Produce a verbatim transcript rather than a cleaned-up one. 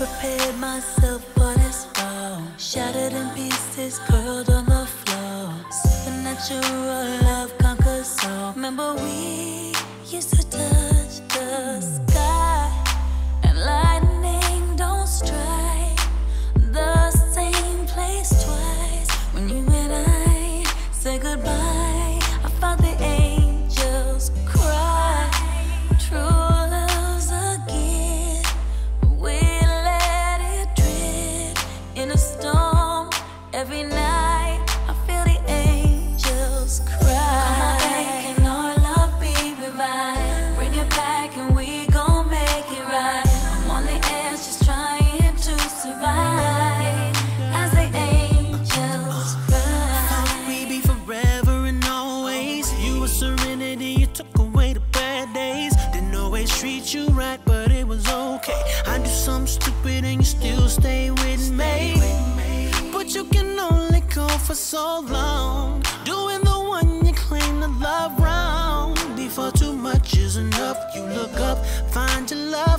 prepared myself for this fall. Shattered in pieces, curled on the floor. Supernatural love conquers all. Remember we used to touch the sky, and lightning don't strike the same place twice. When you and I said goodbye, I felt the angels cry. True love's a gift, we let it drift in a storm. Every night I feel the angels cry. Come back and our love be revived. Bring it back and we gon' make it right. I'm on the edge just trying to survive as the angels cry. Thought we'd be forever and always. You were serenity, you took away the bad days. Didn't always treat you right, but it was okay. I do something stupid and you still stay with me. But you can only go for so long, doing the one you claim to love wrong. Before too much is enough, you look up, find your love